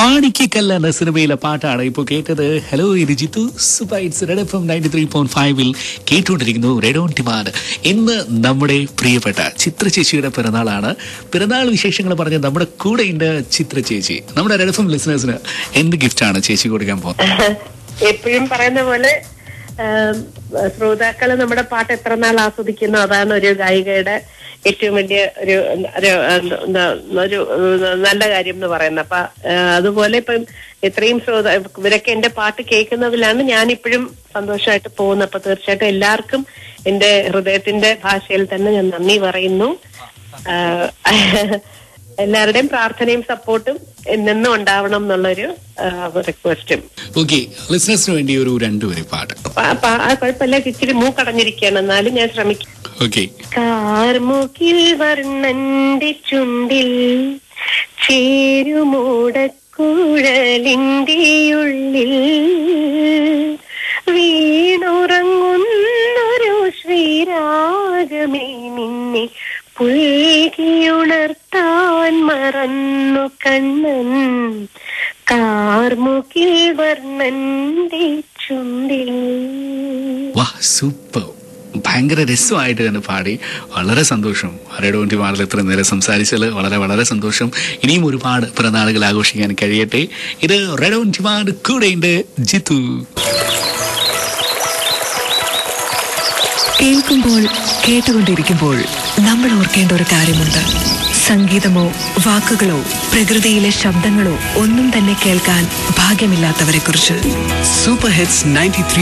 മാണിക്കക്കല്ല് എന്ന സിനിമയിലെ പാട്ടാണ് ഇപ്പോൾ കേട്ടത്. ഹലോ, ഇത് ജിത്തു സുബൈറ്റ്സ് റെഡ് എഫ്എം 93.5-ൽ കേട്ടുകൊണ്ടിരിക്കുന്നു റെഡ് ഓൺ ഡിമാൻഡ്. ഇന്ന് നമ്മുടെ പ്രിയപ്പെട്ട ചിത്ര ചേച്ചിയുടെ പിറന്നാളാണ്. പിറന്നാൾ വിശേഷങ്ങൾ പറഞ്ഞ് നമ്മുടെ കൂടെ ഉണ്ട് ചിത്ര ചേച്ചി. നമ്മുടെ റെഡ് എഫ്എം ലിസണേഴ്സിന് എന്ത് ഗിഫ്റ്റാണ് ചേച്ചി കൊടുക്കാൻ പോകുന്നത്? എപ്പോഴും പറയുന്ന പോലെ ശ്രോതാക്കള് നമ്മുടെ പാട്ട് എത്ര നാൾ ആസ്വദിക്കുന്നു, അതാണ് ഒരു ഗായികയുടെ ഏറ്റവും വലിയ ഒരു നല്ല കാര്യം എന്ന് പറയുന്നത്. അപ്പൊ അതുപോലെ ഇപ്പം എത്രയും ഇവരൊക്കെ എന്റെ പാട്ട് കേൾക്കുന്നതിലാണ് ഞാനിപ്പോഴും സന്തോഷമായിട്ട് പോകുന്നത്. അപ്പൊ തീർച്ചയായിട്ടും എല്ലാവർക്കും എന്റെ ഹൃദയത്തിന്റെ ഭാഷയിൽ തന്നെ ഞാൻ നന്ദി പറയുന്നു. എല്ലാവരുടെയും പ്രാർത്ഥനയും സപ്പോർട്ടും എന്നും ഉണ്ടാവണം എന്നുള്ളൊരു റിക്വസ്റ്റും. ഓക്കെ, ലിസണേഴ്സിന് വേണ്ടി ഒരു രണ്ടുപേരും പാട്ട്. കുഴപ്പമില്ല, ഇച്ചിരി മൂക്കടഞ്ഞിരിക്കുകയാണ്, എന്നാലും ഞാൻ ശ്രമിക്കാം. ഓക്കെ. കാർമുകിൽ വർണ്ണന്റെ ചുണ്ടിൽ ചേരുമൂടക്കുഴലിന്റെ ഉള്ളിൽ വീണുറങ്ങുന്നൊരു ശ്രീരാഗമേ നിന്നെ പുൽകിയുണർത്താൻ മറന്നു കണ്ണൻ. കാർമുകിൽ വർണ്ണന്റെ ചുണ്ടിൽ. വാ, സൂപ്പർ, ഭയങ്കര രസമായിട്ട് തന്നെ പാടി. വളരെ സന്തോഷം. റേഡിയോ ഓൺ ഡിമാൻഡിൽ ഇത്ര നേരം സംസാരിച്ചാൽ വളരെ വളരെ സന്തോഷം. ഇനിയും ഒരുപാട് പിറന്നാളുകൾ ആഘോഷിക്കാൻ കഴിയട്ടെ. ഇത് റേഡിയോ ഓൺ ഡിമാൻഡ്, കൂടെയുണ്ട് ജിത്തു. കേൾക്കുമ്പോൾ കേട്ടുകൊണ്ടിരിക്കുമ്പോൾ നമ്മൾ ഓർക്കേണ്ട ഒരു കാര്യമുണ്ട്. സംഗീതമോ വാക്കുകളോ പ്രകൃതിയിലെ ശബ്ദങ്ങളോ ഒന്നും തന്നെ കേൾക്കാൻ ഭാഗ്യമില്ലാത്തവരെ കുറിച്ച്. Super hits 93